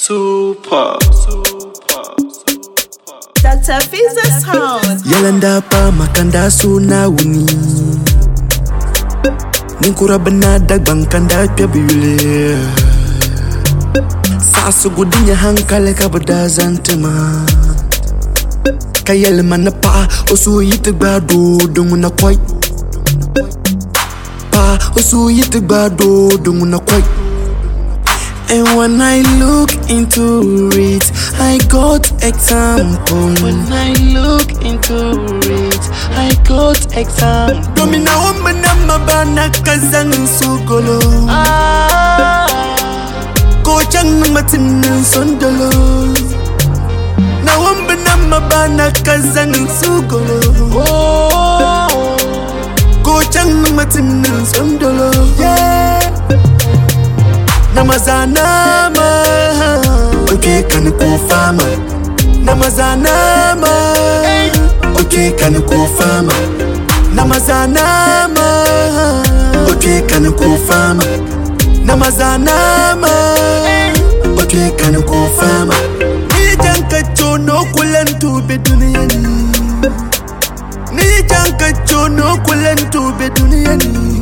Super. Dr. Fizza's house. Yalanda pa makanda suna wuni. Ninkura banada bankanda pya biyule. Sasu gudinya hankale kabada zantema. Kayel manapa osu yitgbado dunguna kwai. Pa osu yitgbado dunguna kwai. And when I look into it, I got example. When I look into it, I got example. Domina woman mabana kazang sugolo. Go chang matin sondolo. Na woman mabana kazang sugolo. Go chang matin sondolo. Yeah. Namazanama, okay, can go farmer. Namazanama, okay, can go farmer. Namazanama, okay, can go farmer. Namazanama, okay, can go farmer. Ni janka chono kulentu beduniani. Ni janka chono kulentu beduniani.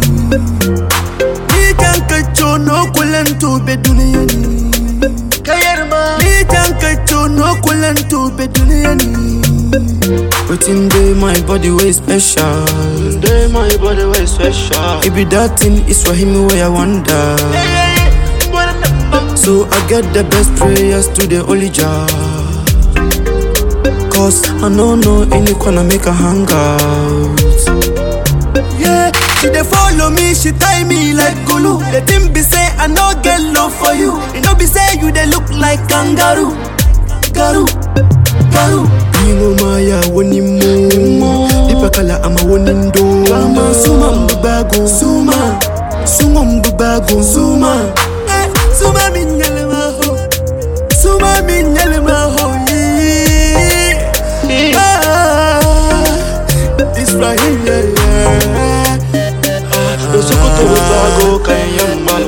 No kulentu beduniani. Kayerma. Ni janka chono kulentu beduniani. But in day my body way special. Day my body way special. It be that thing is for him where I wonder. So I get the best prayers to the Holy Jah. Cause I don't know any corner make a hangout. Yeah. She dey follow me, she tie me like Gulu. The thing be say I no get love for you. It no be say you dey look like kangaroo. Garu. Ingo maya woni mo. Dipakala ama wonindo. Ama suma mbubago. Suma mbubago. Suma minyele maho. Suma minyele maho. It's right here, yeah. Sokoto bago kayamalo.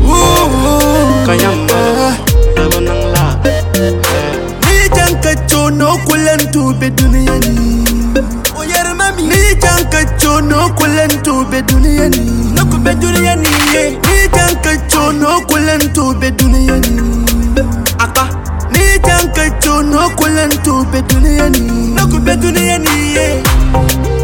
Kayamalo. Never nang la. Ni janka chono kulentu beduniani. Oyere mami. Ni janka chono kulentu beduniani. Naku beduniani. Ni janka chono kulentu beduniani. Aka. Ni janka chono kulentu beduniani. Naku beduniani.